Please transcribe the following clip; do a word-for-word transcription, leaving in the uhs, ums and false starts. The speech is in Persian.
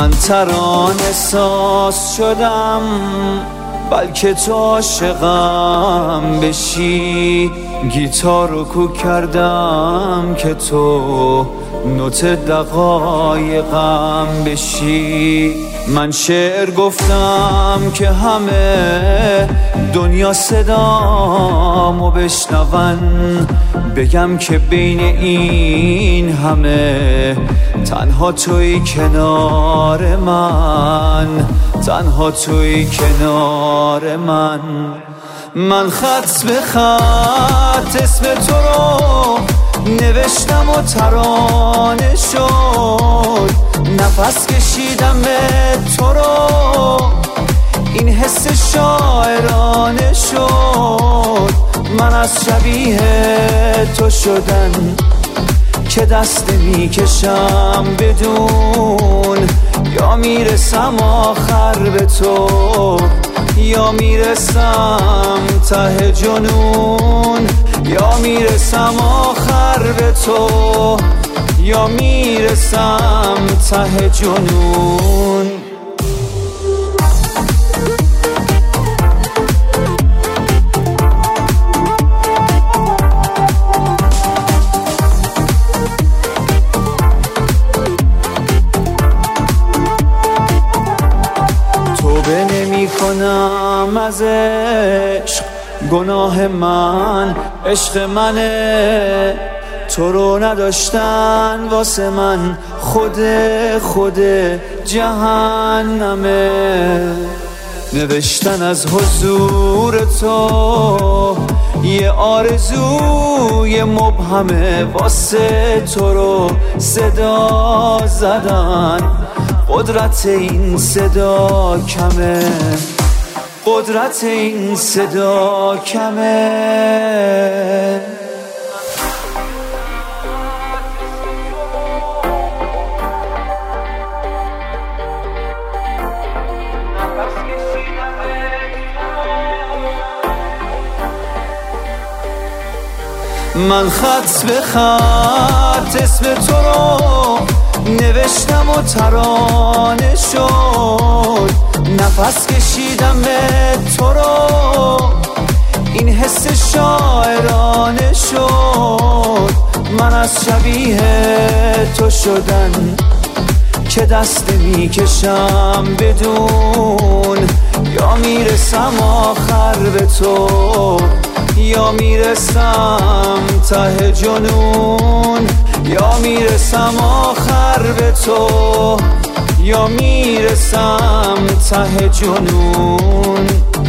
من ترانه ساز شدم، بلکه تو عاشقم بشی. گیتار رو کو کردم که تو نوت دقایقم بشی. من شعر گفتم که همه دنیا صدامو بشنون، بگم که بین این همه تنها توی کنار من، تنها توی کنار من. من خط به خط اسم تو رو نوشتم و ترانه شد، نفس کشیدم به تو رو، این حس شاعرانه شد. من از شبیه تو شدن که دست میکشم بدون، یا میرسم آخر به تو، یا میرسم ته جنون. یا میرسم آخر به تو، یا میرسم ته جنون. توبه نمی کنم از عشق، گناه من عشق منه. تو رو نداشتن واسه من خود خود جهنمه. نوشتن از حضور تو یه آرزوی مبهمه، واسه تو رو صدا زدن قدرت این صدا کمه، قدرت این صدا کمه. من خط به خط اسم تو رو نوشتم و ترانه شد، نفس کشیدم به تو رو، این حس شاعرانه شد. من از شبیه تو شدن که دست میکشم بدون، یا میرسم آخر به تو، یا میرسم ته جنون. یا میرسم آخر به تو، یا میرسم ته جنون.